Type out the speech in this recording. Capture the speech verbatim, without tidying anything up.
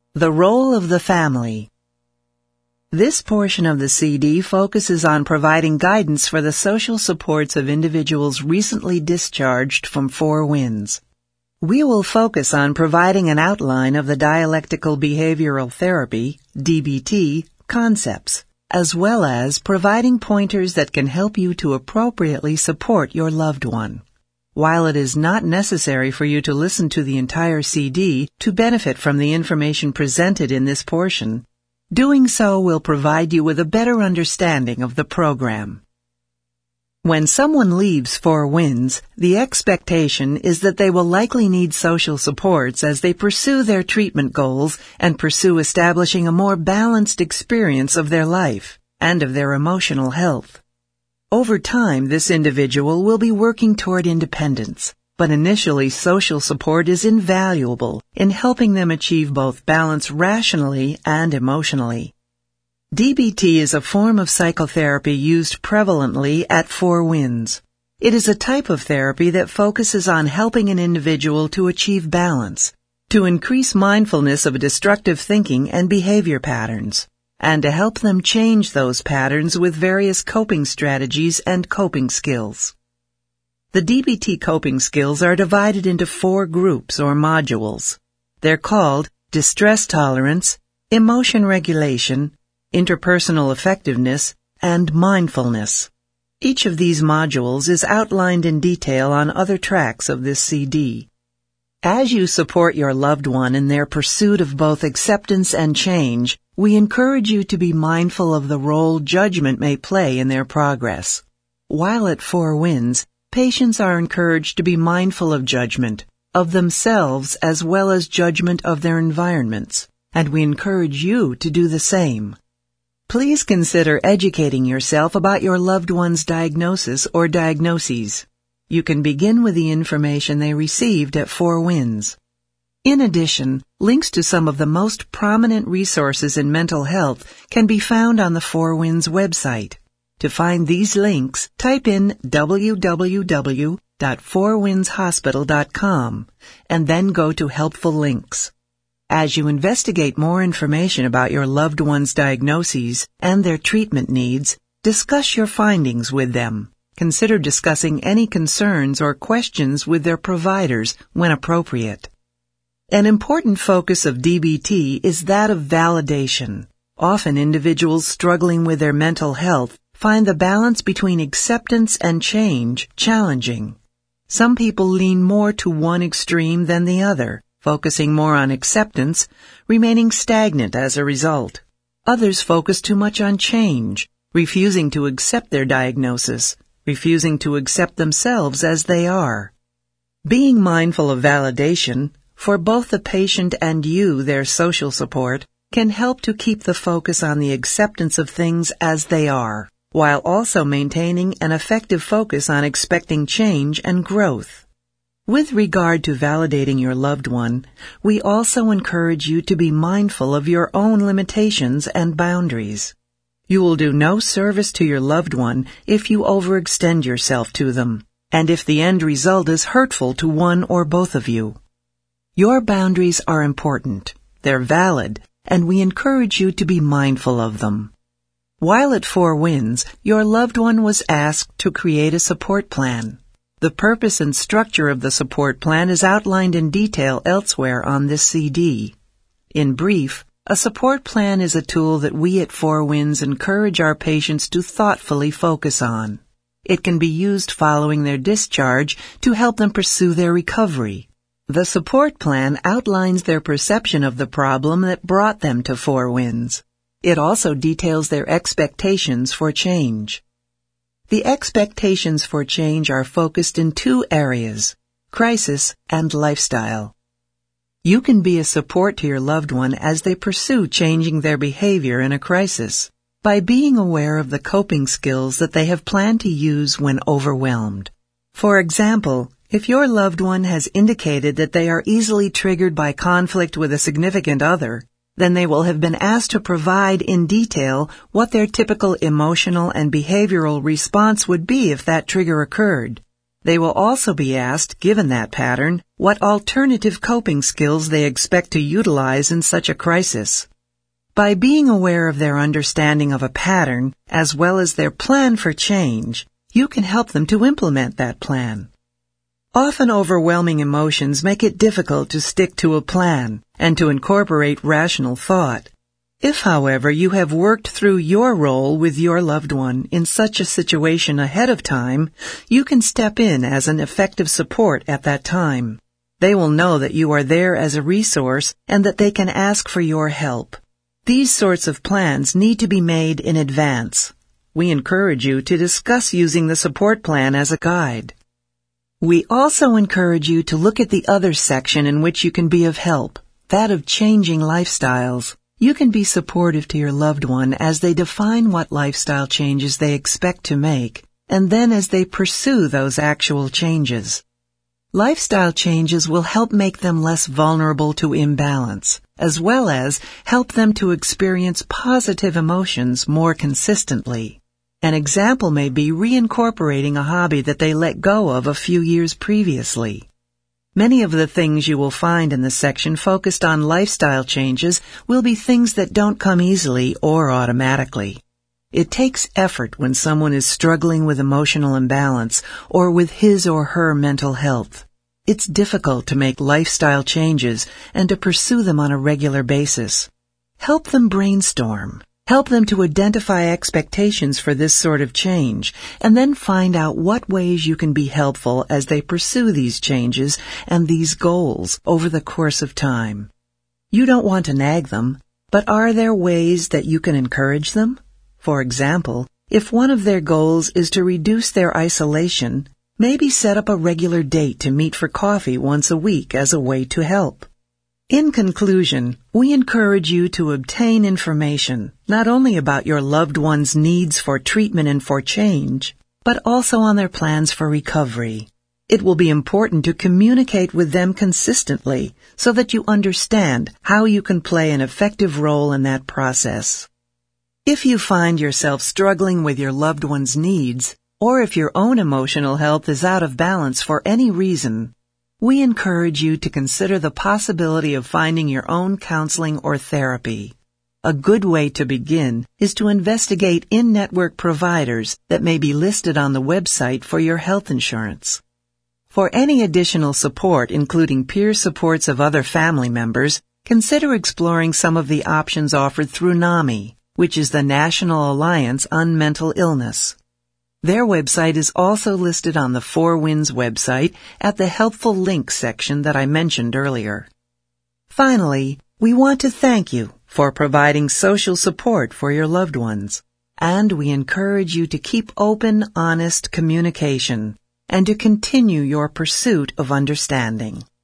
The role of the family. This portion of the C D focuses on providing guidance for the social supports of individuals recently discharged from Four Winds. We will focus on providing an outline of the dialectical behavioral therapy, D B T, concepts, as well as providing pointers that can help you to appropriately support your loved one. While it is not necessary for you to listen to the entire C D to benefit from the information presented in this portion, doing so will provide you with a better understanding of the program. When someone leaves Four Winds, the expectation is that they will likely need social supports as they pursue their treatment goals and pursue establishing a more balanced experience of their life and of their emotional health. Over time, this individual will be working toward independence, but initially social support is invaluable in helping them achieve both balance rationally and emotionally. D B T is a form of psychotherapy used prevalently at Four Winds. It is a type of therapy that focuses on helping an individual to achieve balance, to increase mindfulness of destructive thinking and behavior patterns, and to help them change those patterns with various coping strategies and coping skills. The D B T coping skills are divided into four groups or modules. They're called distress tolerance, emotion regulation, interpersonal effectiveness, and mindfulness. Each of these modules is outlined in detail on other tracks of this C D. As you support your loved one in their pursuit of both acceptance and change, we encourage you to be mindful of the role judgment may play in their progress. While at Four Winds, patients are encouraged to be mindful of judgment, of themselves as well as judgment of their environments, and we encourage you to do the same. Please consider educating yourself about your loved one's diagnosis or diagnoses. You can begin with the information they received at Four Winds. In addition, links to some of the most prominent resources in mental health can be found on the Four Winds website. To find these links, type in w w w dot four winds hospital dot com and then go to Helpful Links. As you investigate more information about your loved one's diagnoses and their treatment needs, discuss your findings with them. Consider discussing any concerns or questions with their providers when appropriate. An important focus of D B T is that of validation. Often individuals struggling with their mental health find the balance between acceptance and change challenging. Some people lean more to one extreme than the other, focusing more on acceptance, remaining stagnant as a result. Others focus too much on change, refusing to accept their diagnosis, refusing to accept themselves as they are. Being mindful of validation, for both the patient and you, their social support, can help to keep the focus on the acceptance of things as they are, while also maintaining an effective focus on expecting change and growth. With regard to validating your loved one, we also encourage you to be mindful of your own limitations and boundaries. You will do no service to your loved one if you overextend yourself to them, and if the end result is hurtful to one or both of you. Your boundaries are important, they're valid, and we encourage you to be mindful of them. While at Four Winds, your loved one was asked to create a support plan. The purpose and structure of the support plan is outlined in detail elsewhere on this C D. In brief, a support plan is a tool that we at Four Winds encourage our patients to thoughtfully focus on. It can be used following their discharge to help them pursue their recovery. The support plan outlines their perception of the problem that brought them to Four Winds. It also details their expectations for change. The expectations for change are focused in two areas, crisis and lifestyle. You can be a support to your loved one as they pursue changing their behavior in a crisis by being aware of the coping skills that they have planned to use when overwhelmed. For example, if your loved one has indicated that they are easily triggered by conflict with a significant other, then they will have been asked to provide in detail what their typical emotional and behavioral response would be if that trigger occurred. They will also be asked, given that pattern, what alternative coping skills they expect to utilize in such a crisis. By being aware of their understanding of a pattern, as well as their plan for change, you can help them to implement that plan. Often overwhelming emotions make it difficult to stick to a plan and to incorporate rational thought. If, however, you have worked through your role with your loved one in such a situation ahead of time, you can step in as an effective support at that time. They will know that you are there as a resource and that they can ask for your help. These sorts of plans need to be made in advance. We encourage you to discuss using the support plan as a guide. We also encourage you to look at the other section in which you can be of help, that of changing lifestyles. You can be supportive to your loved one as they define what lifestyle changes they expect to make, and then as they pursue those actual changes. Lifestyle changes will help make them less vulnerable to imbalance, as well as help them to experience positive emotions more consistently. An example may be reincorporating a hobby that they let go of a few years previously. Many of the things you will find in the section focused on lifestyle changes will be things that don't come easily or automatically. It takes effort when someone is struggling with emotional imbalance or with his or her mental health. It's difficult to make lifestyle changes and to pursue them on a regular basis. Help them brainstorm. Help them to identify expectations for this sort of change, and then find out what ways you can be helpful as they pursue these changes and these goals over the course of time. You don't want to nag them, but are there ways that you can encourage them? For example, if one of their goals is to reduce their isolation, maybe set up a regular date to meet for coffee once a week as a way to help. In conclusion, we encourage you to obtain information not only about your loved one's needs for treatment and for change, but also on their plans for recovery. It will be important to communicate with them consistently so that you understand how you can play an effective role in that process. If you find yourself struggling with your loved one's needs, or if your own emotional health is out of balance for any reason, we encourage you to consider the possibility of finding your own counseling or therapy. A good way to begin is to investigate in-network providers that may be listed on the website for your health insurance. For any additional support, including peer supports of other family members, consider exploring some of the options offered through NAMI, which is the National Alliance on Mental Illness. Their website is also listed on the Four Winds website at the Helpful Links section that I mentioned earlier. Finally, we want to thank you for providing social support for your loved ones, and we encourage you to keep open, honest communication and to continue your pursuit of understanding.